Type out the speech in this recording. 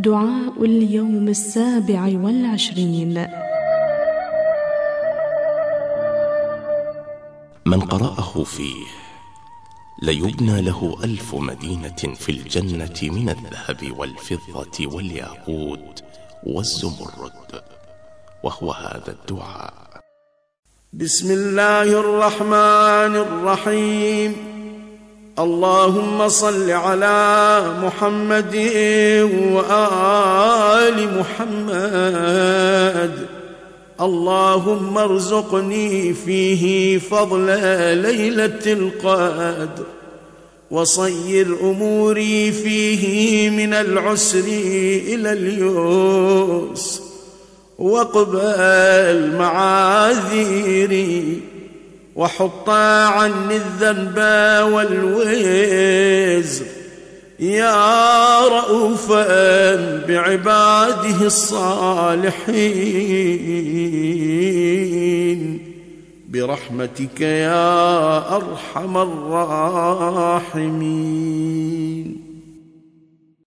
دعاء اليوم 27. من قرأه فيه ليبنى له 1000 مدينة في الجنة من الذهب والفضة والياقوت والزمرد. وهو هذا الدعاء: بسم الله الرحمن الرحيم. اللهم صل على محمد وآل محمد. اللهم ارزقني فيه فضل ليلة القدر، وصير أموري فيه من العسر إلى اليسر، واقبل معاذيري، وحط عني الذنب والوزر، يا رؤوفا بعباده الصالحين، برحمتك يا أرحم الراحمين.